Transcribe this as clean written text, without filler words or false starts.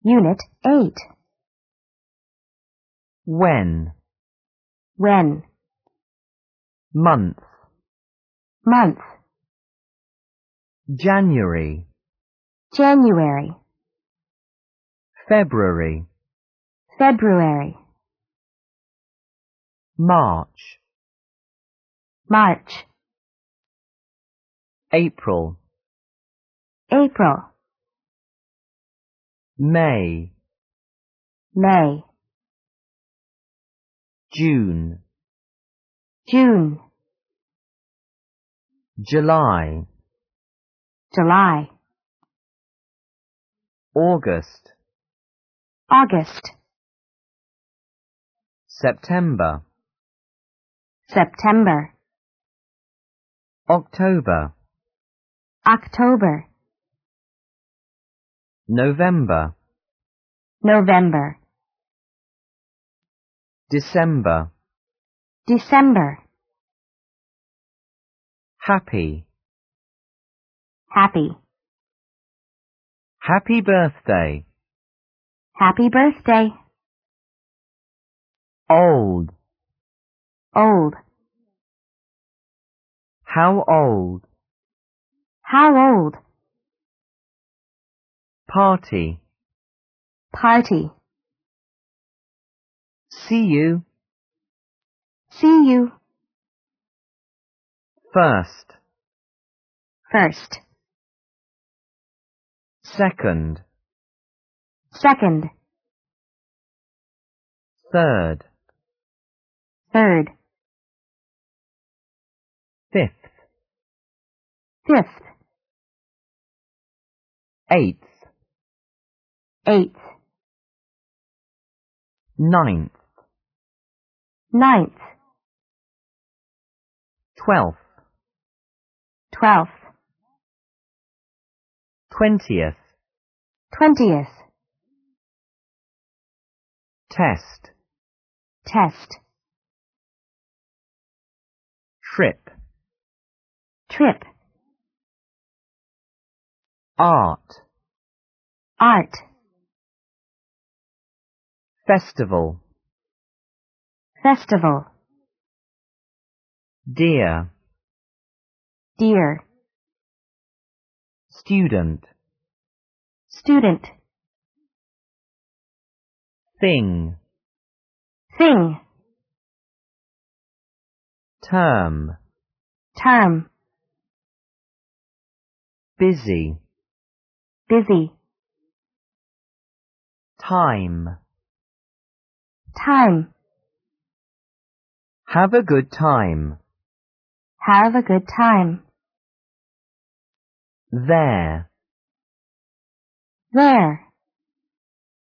Unit 8. When. When. Month. Month. January. January. February. February. March. March. April. April. May. May. June. June. July. July. August. August. September. September. October. October. November. November. December. December. Happy. Happy. Happy birthday. Happy birthday. Old. Old. How old? How old? Party. Party. See you. See you. First. First. Second. Second. Third. Third. Fifth. Fifth. Eighth. Eighth. Ninth. Ninth. 12th. 12th. 20th. 20th. Test. Test. Trip. Trip. Art. Art. Festival. Festival. Dear. Dear. Student. Student. Thing. Thing. Term. Term. Busy. Busy. Time. Time. Have a good time. Have a good time. There. There.